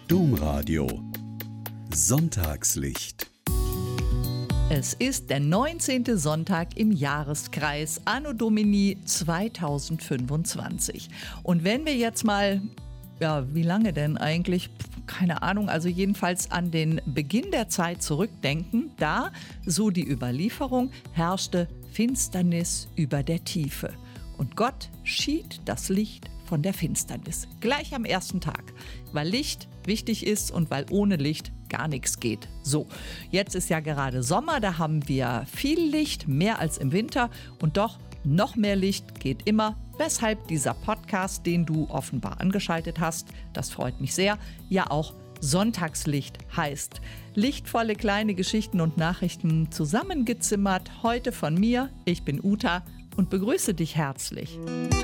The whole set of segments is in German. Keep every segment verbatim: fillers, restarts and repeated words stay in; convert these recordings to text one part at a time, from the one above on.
Domradio Sonntagslicht. Es ist der neunzehnte Sonntag im Jahreskreis Anno Domini zweitausendfünfundzwanzig. Und wenn wir jetzt mal, ja, wie lange denn eigentlich? Keine Ahnung, also jedenfalls an den Beginn der Zeit zurückdenken, da, so die Überlieferung, herrschte Finsternis über der Tiefe. Und Gott schied das Licht von der Finsternis, gleich am ersten Tag, weil Licht wichtig ist und weil ohne Licht gar nichts geht. So, jetzt ist ja gerade Sommer, da haben wir viel Licht, mehr als im Winter und doch noch mehr Licht geht immer, weshalb dieser Podcast, den du offenbar angeschaltet hast, das freut mich sehr, ja auch Sonntagslicht heißt. Lichtvolle kleine Geschichten und Nachrichten zusammengezimmert, heute von mir, ich bin Uta und begrüße dich herzlich.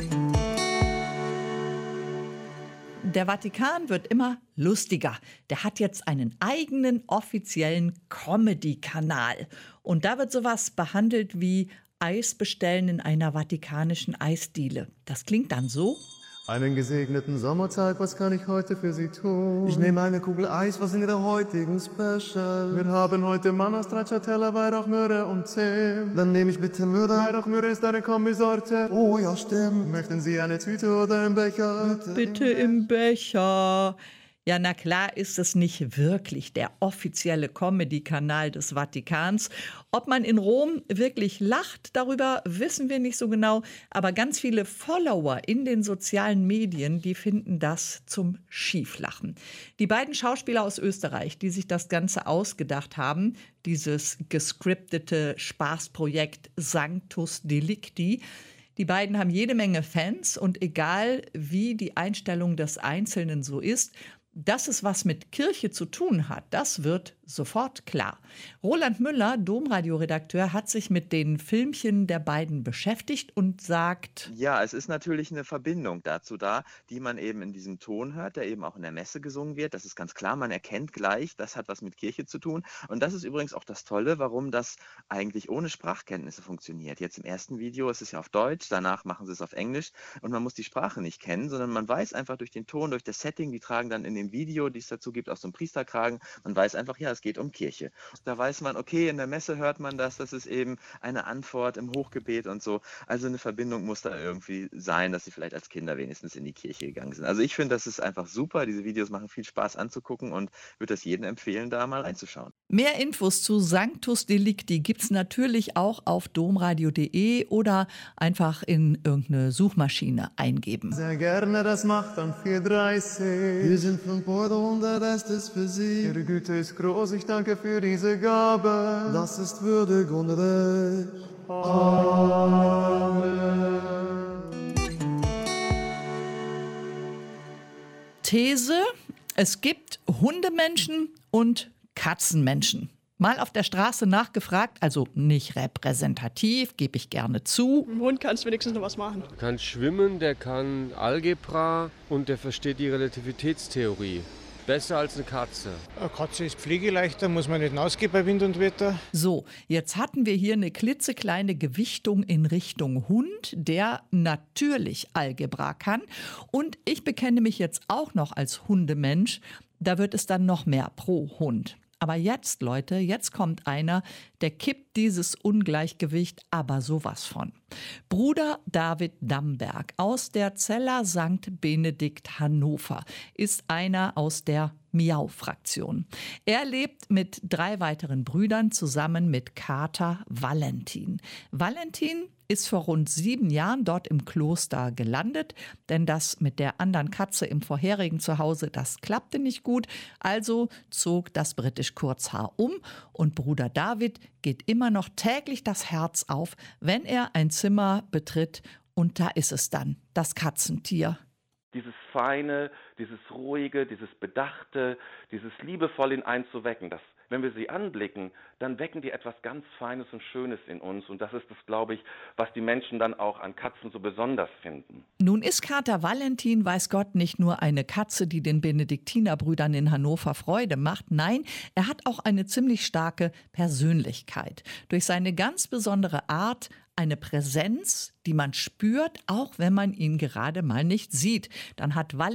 Der Vatikan wird immer lustiger. Der hat jetzt einen eigenen offiziellen Comedy-Kanal. Und da wird sowas behandelt wie Eis bestellen in einer vatikanischen Eisdiele. Das klingt dann so. Einen gesegneten Sommertag, was kann ich heute für Sie tun? Ich nehme eine Kugel Eis, was in der heutigen Special? Wir haben heute Manna, Stracciatella, Weihrauchmöhre und Tee. Dann nehme ich bitte Möhre. Weihrauchmöhre ist eine Kombisorte. Oh ja, stimmt. Möchten Sie eine Tüte oder einen Becher? Bitte, Bitte im Becher. Ja, na klar ist es nicht wirklich der offizielle Comedy-Kanal des Vatikans. Ob man in Rom wirklich lacht, darüber wissen wir nicht so genau. Aber ganz viele Follower in den sozialen Medien, die finden das zum Schieflachen. Die beiden Schauspieler aus Österreich, die sich das Ganze ausgedacht haben, dieses gescriptete Spaßprojekt Sanctus Delicti, die beiden haben jede Menge Fans und egal wie die Einstellung des Einzelnen so ist, dass es was mit Kirche zu tun hat, das wird sofort klar. Roland Müller, Domradio-Redakteur, hat sich mit den Filmchen der beiden beschäftigt und sagt: Ja, es ist natürlich eine Verbindung dazu da, die man eben in diesem Ton hört, der eben auch in der Messe gesungen wird. Das ist ganz klar, man erkennt gleich, das hat was mit Kirche zu tun. Und das ist übrigens auch das Tolle, warum das eigentlich ohne Sprachkenntnisse funktioniert. Jetzt im ersten Video ist es ja auf Deutsch, danach machen sie es auf Englisch und man muss die Sprache nicht kennen, sondern man weiß einfach durch den Ton, durch das Setting, die tragen dann in den Video, die es dazu gibt, auch so einen Priesterkragen. Man weiß einfach, ja, es geht um Kirche. Da weiß man, okay, in der Messe hört man das, das ist eben eine Antwort im Hochgebet und so. Also eine Verbindung muss da irgendwie sein, dass sie vielleicht als Kinder wenigstens in die Kirche gegangen sind. Also ich finde, das ist einfach super. Diese Videos machen viel Spaß anzugucken und würde das jedem empfehlen, da mal reinzuschauen. Mehr Infos zu Sanctus Delicti gibt's natürlich auch auf domradio punkt de oder einfach in irgendeine Suchmaschine eingeben. Sehr gerne, das macht dann vier dreißig. Wir sind fünf Euro und der Rest ist für Sie. Ihre Güte ist groß, ich danke für diese Gabe. Das ist würdig und recht. Amen. These: Es gibt Hundemenschen und Katzenmenschen. Mal auf der Straße nachgefragt, also nicht repräsentativ, gebe ich gerne zu. Mit dem Hund kannst du wenigstens noch was machen. Der kann schwimmen, der kann Algebra und der versteht die Relativitätstheorie. Besser als eine Katze. Eine Katze ist pflegeleichter, muss man nicht hinausgehen bei Wind und Wetter. So, jetzt hatten wir hier eine klitzekleine Gewichtung in Richtung Hund, der natürlich Algebra kann. Und ich bekenne mich jetzt auch noch als Hundemensch. Da wird es dann noch mehr pro Hund. Aber jetzt, Leute, jetzt kommt einer, der kippt dieses Ungleichgewicht aber sowas von. Bruder David Damberg aus der Cella Sankt Benedikt Hannover ist einer aus der Miau-Fraktion. Er lebt mit drei weiteren Brüdern zusammen mit Kater Valentin. Valentin ist vor rund sieben Jahren dort im Kloster gelandet, denn das mit der anderen Katze im vorherigen Zuhause, das klappte nicht gut. Also zog das britisch Kurzhaar um und Bruder David geht immer noch täglich das Herz auf, wenn er ein Zimmer betritt und da ist es dann, das Katzentier. Dieses Feine, dieses Ruhige, dieses Bedachte, dieses Liebevoll in einzuwecken, das, wenn wir sie anblicken, dann wecken die etwas ganz Feines und Schönes in uns. Und das ist das, glaube ich, was die Menschen dann auch an Katzen so besonders finden. Nun ist Kater Valentin, weiß Gott, nicht nur eine Katze, die den Benediktinerbrüdern in Hannover Freude macht. Nein, er hat auch eine ziemlich starke Persönlichkeit. Durch seine ganz besondere Art, eine Präsenz, die man spürt, auch wenn man ihn gerade mal nicht sieht. Dann hat Valentin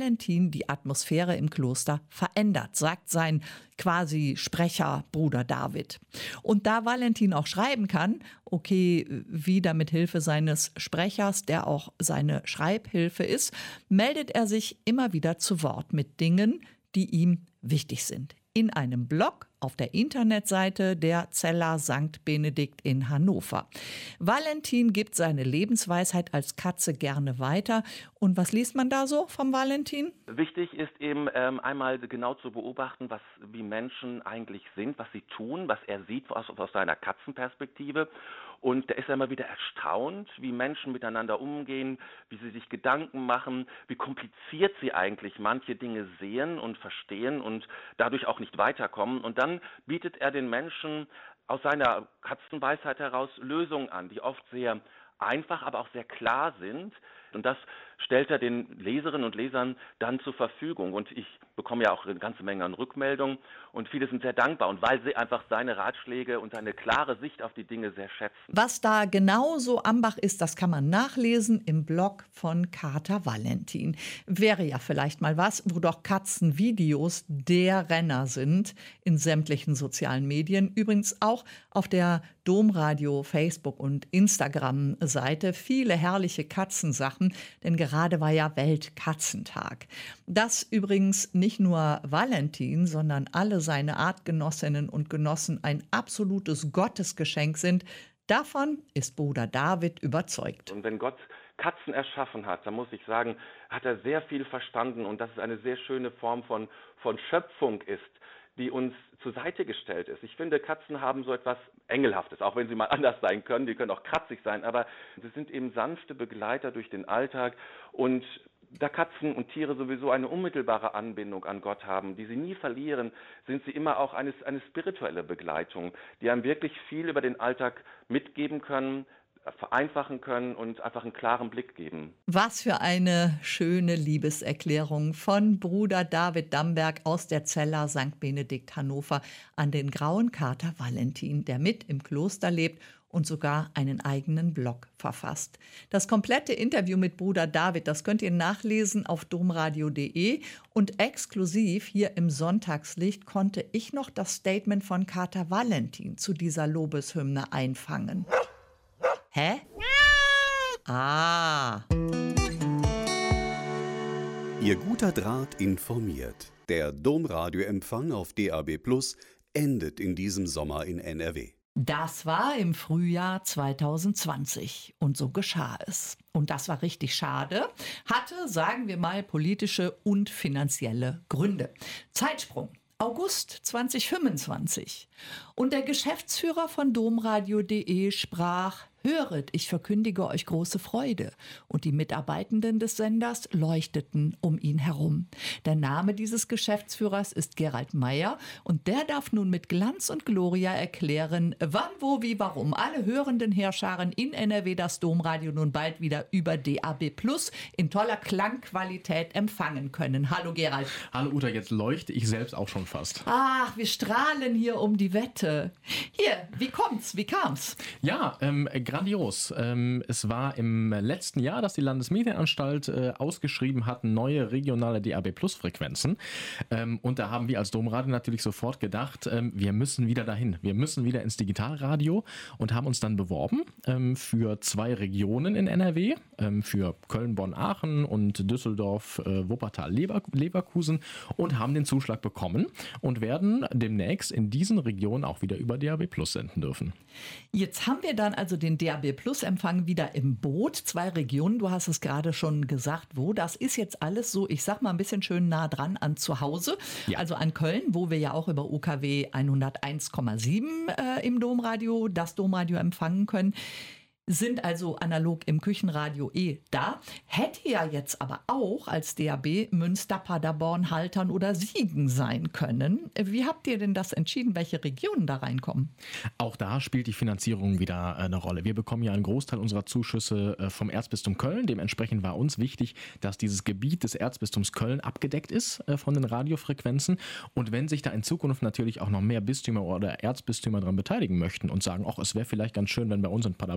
nun die Atmosphäre im Kloster verändert, sagt sein quasi Sprecher Bruder David. Und da Valentin auch schreiben kann, okay, wieder mit Hilfe seines Sprechers, der auch seine Schreibhilfe ist, meldet er sich immer wieder zu Wort mit Dingen, die ihm wichtig sind. In einem Blog auf der Internetseite der Cella Sankt Benedikt in Hannover. Valentin gibt seine Lebensweisheit als Katze gerne weiter. Und was liest man da so vom Valentin? Wichtig ist eben ähm, einmal genau zu beobachten, was wie Menschen eigentlich sind, was sie tun, was er sieht aus, aus seiner Katzenperspektive. Und da ist er immer wieder erstaunt, wie Menschen miteinander umgehen, wie sie sich Gedanken machen, wie kompliziert sie eigentlich manche Dinge sehen und verstehen und dadurch auch nicht weiterkommen. Und dann bietet er den Menschen aus seiner Katzenweisheit heraus Lösungen an, die oft sehr einfach, aber auch sehr klar sind. Und das stellt er den Leserinnen und Lesern dann zur Verfügung. Und ich bekomme ja auch eine ganze Menge an Rückmeldungen und viele sind sehr dankbar. Und weil sie einfach seine Ratschläge und seine klare Sicht auf die Dinge sehr schätzen. Was da genauso am Bach ist, das kann man nachlesen im Blog von Kater Valentin. Wäre ja vielleicht mal was, wo doch Katzenvideos der Renner sind in sämtlichen sozialen Medien. Übrigens auch auf der Domradio, Facebook und Instagram-Seite viele herrliche Katzensachen, denn gerade war ja Weltkatzentag. Dass übrigens nicht nur Valentin, sondern alle seine Artgenossinnen und Genossen ein absolutes Gottesgeschenk sind, davon ist Bruder David überzeugt. Und wenn Gott Katzen erschaffen hat, dann muss ich sagen, hat er sehr viel verstanden und dass es eine sehr schöne Form von, von Schöpfung ist, die uns zur Seite gestellt ist. Ich finde, Katzen haben so etwas Engelhaftes, auch wenn sie mal anders sein können. Die können auch kratzig sein, aber sie sind eben sanfte Begleiter durch den Alltag. Und da Katzen und Tiere sowieso eine unmittelbare Anbindung an Gott haben, die sie nie verlieren, sind sie immer auch eine, eine spirituelle Begleitung, die einem wirklich viel über den Alltag mitgeben können, vereinfachen können und einfach einen klaren Blick geben. Was für eine schöne Liebeserklärung von Bruder David Damberg aus der Cella Sankt Benedikt Hannover an den grauen Kater Valentin, der mit im Kloster lebt und sogar einen eigenen Blog verfasst. Das komplette Interview mit Bruder David, das könnt ihr nachlesen auf domradio punkt de und exklusiv hier im Sonntagslicht konnte ich noch das Statement von Kater Valentin zu dieser Lobeshymne einfangen. Hä? Ah. Ihr guter Draht informiert. Der Domradioempfang auf D A B Plus endet in diesem Sommer in N R W. Das war im Frühjahr zwanzig zwanzig und so geschah es. Und das war richtig schade, hatte, sagen wir mal, politische und finanzielle Gründe. Zeitsprung. August zwanzig fünfundzwanzig. Und der Geschäftsführer von domradio punkt de sprach: Höret, ich verkündige euch große Freude. Und die Mitarbeitenden des Senders leuchteten um ihn herum. Der Name dieses Geschäftsführers ist Gerald Meyer und der darf nun mit Glanz und Gloria erklären, wann, wo, wie, warum alle hörenden Heerscharen in N R W das Domradio nun bald wieder über D A B Plus in toller Klangqualität empfangen können. Hallo Gerald. Hallo Uta, jetzt leuchte ich selbst auch schon fast. Ach, wir strahlen hier um die Wette. Hier, wie kommt's? Wie kam's? Ja, ähm, grandios. Ähm, es war im letzten Jahr, dass die Landesmedienanstalt äh, ausgeschrieben hat, neue regionale D A B Plus Frequenzen. Ähm, und da haben wir als Domradio natürlich sofort gedacht, ähm, wir müssen wieder dahin. Wir müssen wieder ins Digitalradio und haben uns dann beworben ähm, für zwei Regionen in N R W, ähm, für Köln, Bonn, Aachen und Düsseldorf, äh, Wuppertal, Lever- Leverkusen und haben den Zuschlag bekommen und werden demnächst in diesen Regionen auch wieder über D A B Plus senden dürfen. Jetzt haben wir dann also den D A B Plus Empfang wieder im Boot. Zwei Regionen, du hast es gerade schon gesagt, wo. Das ist jetzt alles so, ich sag mal ein bisschen schön nah dran an zu Hause. Ja. Also an Köln, wo wir ja auch über U K W hunderteins Komma sieben äh, im Domradio, das Domradio empfangen können. Sind also analog im Küchenradio eh da. Hätte ja jetzt aber auch als D A B Münster, Paderborn, Haltern oder Siegen sein können. Wie habt ihr denn das entschieden, welche Regionen da reinkommen? Auch da spielt die Finanzierung wieder eine Rolle. Wir bekommen ja einen Großteil unserer Zuschüsse vom Erzbistum Köln. Dementsprechend war uns wichtig, dass dieses Gebiet des Erzbistums Köln abgedeckt ist von den Radiofrequenzen. Und wenn sich da in Zukunft natürlich auch noch mehr Bistümer oder Erzbistümer daran beteiligen möchten und sagen, ach, es wäre vielleicht ganz schön, wenn bei uns in Paderborn auch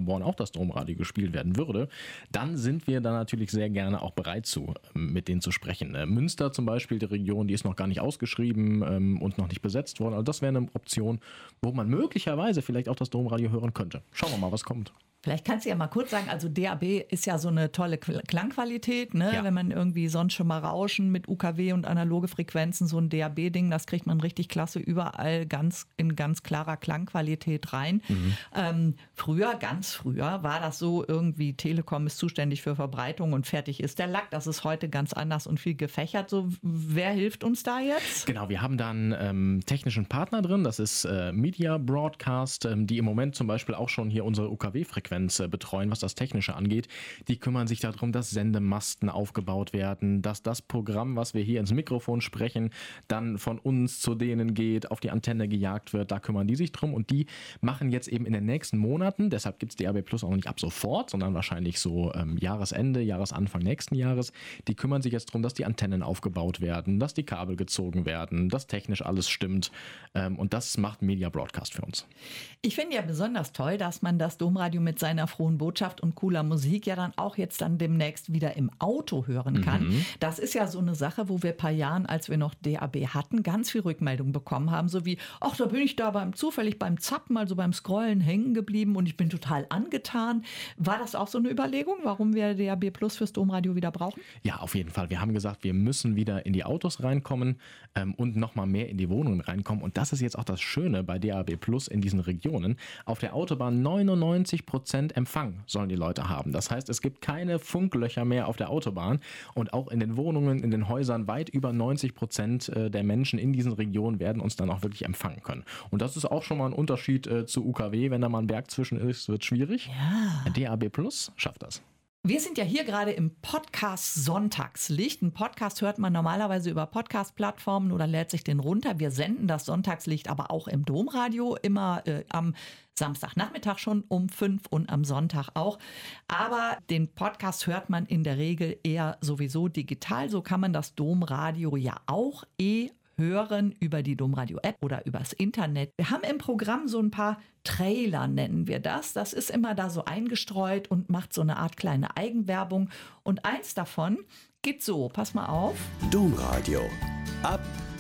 das Domradio gespielt werden würde, dann sind wir da natürlich sehr gerne auch bereit zu, mit denen zu sprechen. Münster zum Beispiel, die Region, die ist noch gar nicht ausgeschrieben ähm, und noch nicht besetzt worden. Also das wäre eine Option, wo man möglicherweise vielleicht auch das Domradio hören könnte. Schauen wir mal, was kommt. Vielleicht kannst du ja mal kurz sagen, also D A B ist ja so eine tolle Klangqualität, ne? Ja. Wenn man irgendwie sonst schon mal Rauschen mit U K W und analoge Frequenzen, so ein D A B-Ding, das kriegt man richtig klasse überall ganz in ganz klarer Klangqualität rein. Mhm. Ähm, früher, ganz früher, war das so irgendwie, Telekom ist zuständig für Verbreitung und fertig ist der Lack. Das ist heute ganz anders und viel gefächert. So, wer hilft uns da jetzt? Genau, wir haben da einen ähm, technischen Partner drin, das ist äh, Media Broadcast, ähm, die im Moment zum Beispiel auch schon hier unsere U K W-Frequenz betreuen, was das Technische angeht. Die kümmern sich darum, dass Sendemasten aufgebaut werden, dass das Programm, was wir hier ins Mikrofon sprechen, dann von uns zu denen geht, auf die Antenne gejagt wird. Da kümmern die sich drum und die machen jetzt eben in den nächsten Monaten, deshalb gibt es D A B Plus auch nicht ab sofort, sondern wahrscheinlich so ähm, Jahresende, Jahresanfang nächsten Jahres. Die kümmern sich jetzt darum, dass die Antennen aufgebaut werden, dass die Kabel gezogen werden, dass technisch alles stimmt. Ähm, und das macht Media Broadcast für uns. Ich finde ja besonders toll, dass man das Domradio mit seiner frohen Botschaft und cooler Musik ja dann auch jetzt dann demnächst wieder im Auto hören kann. Mhm. Das ist ja so eine Sache, wo wir ein paar Jahren, als wir noch D A B hatten, ganz viel Rückmeldung bekommen haben, so wie, ach, da bin ich da beim zufällig beim Zappen, also beim Scrollen hängen geblieben und ich bin total angetan. War das auch so eine Überlegung, warum wir D A B Plus fürs Domradio wieder brauchen? Ja, auf jeden Fall. Wir haben gesagt, wir müssen wieder in die Autos reinkommen ähm, und nochmal mehr in die Wohnungen reinkommen. Und das ist jetzt auch das Schöne bei D A B Plus in diesen Regionen. Auf der Autobahn neunundneunzig Prozent Empfang sollen die Leute haben. Das heißt, es gibt keine Funklöcher mehr auf der Autobahn und auch in den Wohnungen, in den Häusern weit über neunzig Prozent der Menschen in diesen Regionen werden uns dann auch wirklich empfangen können. Und das ist auch schon mal ein Unterschied äh, zu U K W. Wenn da mal ein Berg zwischen ist, wird es schwierig. Ja. D A B Plus schafft das. Wir sind ja hier gerade im Podcast Sonntagslicht. Ein Podcast hört man normalerweise über Podcast-Plattformen oder lädt sich den runter. Wir senden das Sonntagslicht aber auch im Domradio, immer äh, am Samstagnachmittag schon um fünf und am Sonntag auch. Aber den Podcast hört man in der Regel eher sowieso digital. So kann man das Domradio ja auch eh hören über die Domradio-App oder übers Internet. Wir haben im Programm so ein paar Trailer, nennen wir das. Das ist immer da so eingestreut und macht so eine Art kleine Eigenwerbung. Und eins davon geht so, pass mal auf. Domradio. Ab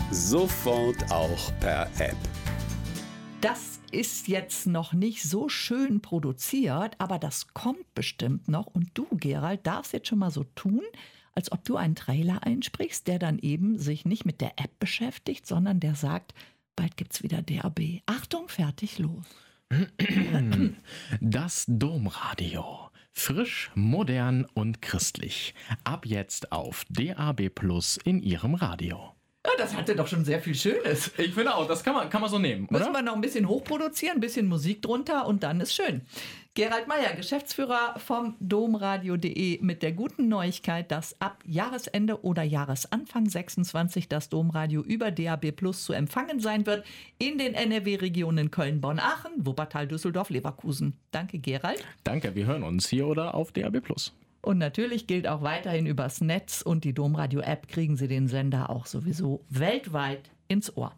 sofort auch per App. Das ist jetzt noch nicht so schön produziert, aber das kommt bestimmt noch. Und du, Gerald, darfst jetzt schon mal so tun, als ob du einen Trailer einsprichst, der dann eben sich nicht mit der App beschäftigt, sondern der sagt, bald gibt's wieder D A B. Achtung, fertig, los. Das Domradio. Frisch, modern und christlich. Ab jetzt auf D A B Plus in Ihrem Radio. Ja, das hatte doch schon sehr viel Schönes. Ich finde auch, das kann man, kann man so nehmen, oder? Müssen wir noch ein bisschen hochproduzieren, ein bisschen Musik drunter und dann ist schön. Gerald Meyer, Geschäftsführer vom domradio punkt de mit der guten Neuigkeit, dass ab Jahresende oder Jahresanfang sechsundzwanzig das Domradio über D A B Plus zu empfangen sein wird in den N R W-Regionen Köln, Bonn, Aachen, Wuppertal, Düsseldorf, Leverkusen. Danke, Gerald. Danke, wir hören uns hier oder auf D A B Plus. Und natürlich gilt auch weiterhin übers Netz und die Domradio-App kriegen Sie den Sender auch sowieso weltweit ins Ohr.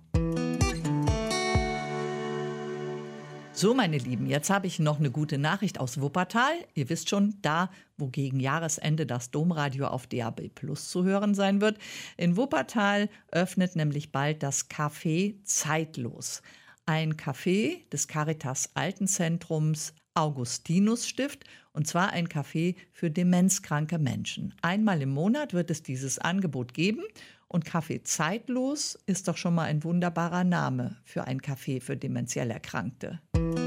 So, meine Lieben, jetzt habe ich noch eine gute Nachricht aus Wuppertal. Ihr wisst schon, da, wo gegen Jahresende das Domradio auf D A B Plus zu hören sein wird. In Wuppertal öffnet nämlich bald das Café Zeitlos. Ein Café des Caritas Altenzentrums Augustinus-Stift, und zwar ein Café für demenzkranke Menschen. Einmal im Monat wird es dieses Angebot geben und Café Zeitlos ist doch schon mal ein wunderbarer Name für ein Café für dementiell Erkrankte.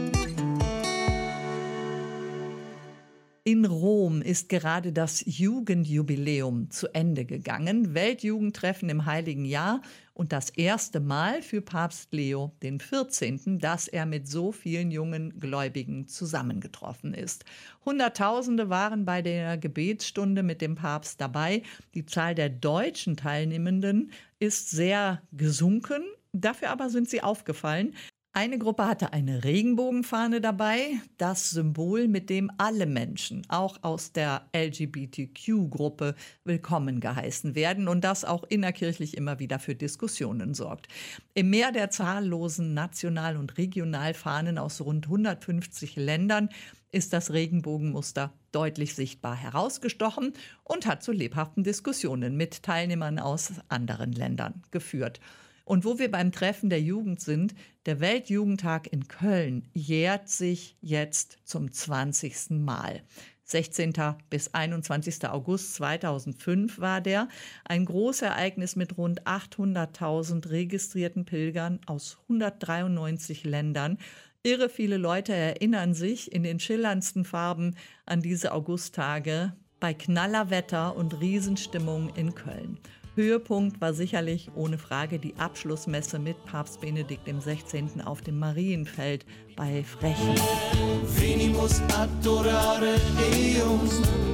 In Rom ist gerade das Jugendjubiläum zu Ende gegangen. Weltjugendtreffen im Heiligen Jahr und das erste Mal für Papst Leo den vierzehnten, dass er mit so vielen jungen Gläubigen zusammengetroffen ist. Hunderttausende waren bei der Gebetsstunde mit dem Papst dabei. Die Zahl der deutschen Teilnehmenden ist sehr gesunken. Dafür aber sind sie aufgefallen. Eine Gruppe hatte eine Regenbogenfahne dabei, das Symbol, mit dem alle Menschen, auch aus der L G B T Q-Gruppe, willkommen geheißen werden und das auch innerkirchlich immer wieder für Diskussionen sorgt. Im Meer der zahllosen National- und Regionalfahnen aus rund hundertfünfzig Ländern ist das Regenbogenmuster deutlich sichtbar herausgestochen und hat zu lebhaften Diskussionen mit Teilnehmern aus anderen Ländern geführt. Und wo wir beim Treffen der Jugend sind, der Weltjugendtag in Köln jährt sich jetzt zum zwanzigsten Mal. sechzehnten bis einundzwanzigsten August zweitausendfünf war der. Ein Großereignis mit rund achthunderttausend registrierten Pilgern aus hundertdreiundneunzig Ländern. Irre viele Leute erinnern sich in den schillerndsten Farben an diese Augusttage bei Knallerwetter und Riesenstimmung in Köln. Höhepunkt war sicherlich ohne Frage die Abschlussmesse mit Papst Benedikt der Sechzehnte auf dem Marienfeld bei Frechen. Venimus adorare Deum.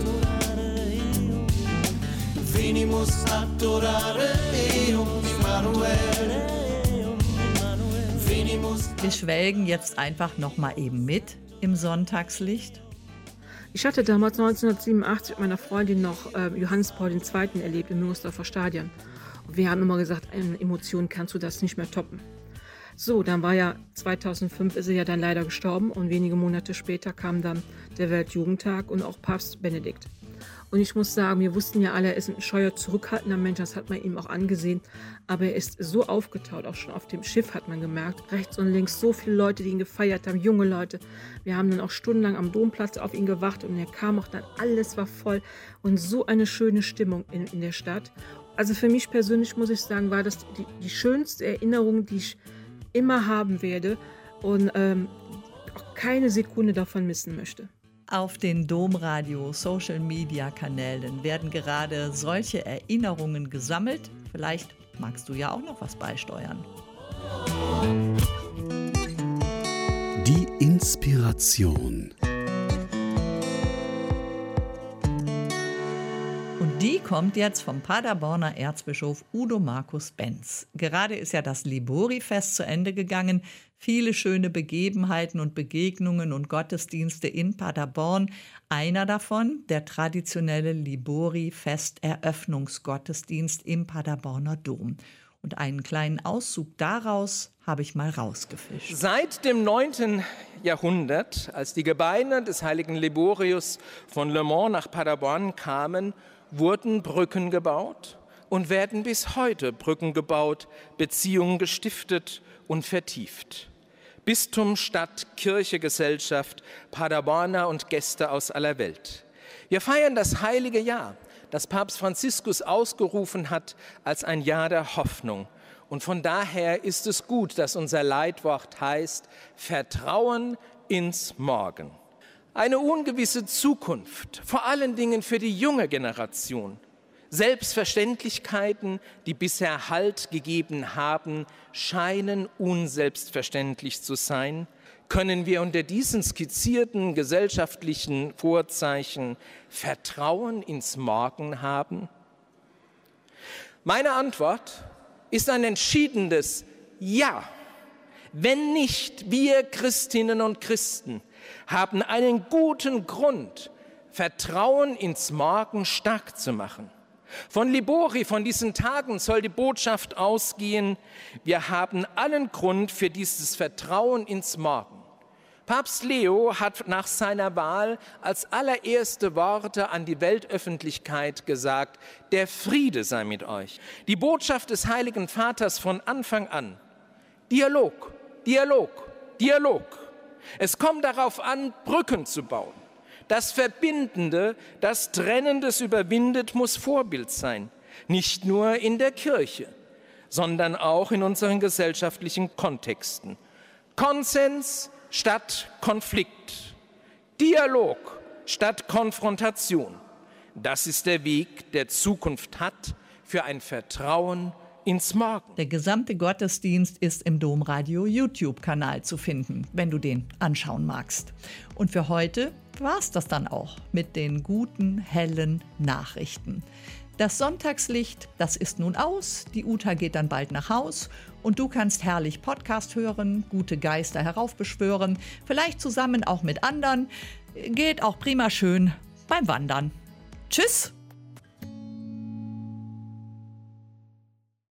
Venimus adorare Deum, Immanuel. Wir schwelgen jetzt einfach noch mal eben mit im Sonntagslicht. Ich hatte damals neunzehnhundertsiebenundachtzig mit meiner Freundin noch äh, Johannes Paul der Zweite erlebt im Müngersdorfer Stadion. Und wir haben immer gesagt, in Emotionen kannst du das nicht mehr toppen. So, dann war ja zweitausendfünf ist er ja dann leider gestorben und wenige Monate später kam dann der Weltjugendtag und auch Papst Benedikt. Und ich muss sagen, wir wussten ja alle, er ist ein scheuer, zurückhaltender Mensch, das hat man ihm auch angesehen. Aber er ist so aufgetaut, auch schon auf dem Schiff hat man gemerkt. Rechts und links so viele Leute, die ihn gefeiert haben, junge Leute. Wir haben dann auch stundenlang am Domplatz auf ihn gewartet und er kam auch dann, alles war voll. Und so eine schöne Stimmung in, in der Stadt. Also für mich persönlich muss ich sagen, war das die, die schönste Erinnerung, die ich immer haben werde und ähm, auch keine Sekunde davon missen möchte. Auf den Domradio-Social-Media-Kanälen werden gerade solche Erinnerungen gesammelt. Vielleicht magst du ja auch noch was beisteuern. Die Inspiration. Und die kommt jetzt vom Paderborner Erzbischof Udo Markus Benz. Gerade ist ja das Libori-Fest zu Ende gegangen. Viele schöne Begebenheiten und Begegnungen und Gottesdienste in Paderborn. Einer davon, der traditionelle Libori-Fest-Eröffnungsgottesdienst im Paderborner Dom. Und einen kleinen Auszug daraus habe ich mal rausgefischt. Seit dem neunten Jahrhundert, als die Gebeine des heiligen Liborius von Le Mans nach Paderborn kamen, wurden Brücken gebaut und werden bis heute Brücken gebaut, Beziehungen gestiftet und vertieft. Bistum, Stadt, Kirche, Gesellschaft, Paderborner und Gäste aus aller Welt. Wir feiern das heilige Jahr, das Papst Franziskus ausgerufen hat als ein Jahr der Hoffnung. Und von daher ist es gut, dass unser Leitwort heißt, Vertrauen ins Morgen. Eine ungewisse Zukunft, vor allen Dingen für die junge Generation. Selbstverständlichkeiten, die bisher Halt gegeben haben, scheinen unselbstverständlich zu sein. Können wir unter diesen skizzierten gesellschaftlichen Vorzeichen Vertrauen ins Morgen haben? Meine Antwort ist ein entschiedenes Ja. Wenn nicht, wir Christinnen und Christen haben einen guten Grund, Vertrauen ins Morgen stark zu machen. Von Libori, von diesen Tagen soll die Botschaft ausgehen, wir haben allen Grund für dieses Vertrauen ins Morgen. Papst Leo hat nach seiner Wahl als allererste Worte an die Weltöffentlichkeit gesagt, der Friede sei mit euch. Die Botschaft des Heiligen Vaters von Anfang an, Dialog, Dialog, Dialog. Es kommt darauf an, Brücken zu bauen. Das Verbindende, das Trennendes überwindet, muss Vorbild sein. Nicht nur in der Kirche, sondern auch in unseren gesellschaftlichen Kontexten. Konsens statt Konflikt. Dialog statt Konfrontation. Das ist der Weg, der Zukunft hat für ein Vertrauen ins Morgen. Der gesamte Gottesdienst ist im Domradio YouTube-Kanal zu finden, wenn du den anschauen magst. Und für heute war es das dann auch mit den guten, hellen Nachrichten. Das Sonntagslicht, das ist nun aus. Die Uta geht dann bald nach Haus. Und du kannst herrlich Podcast hören, gute Geister heraufbeschwören. Vielleicht zusammen auch mit anderen. Geht auch prima schön beim Wandern. Tschüss!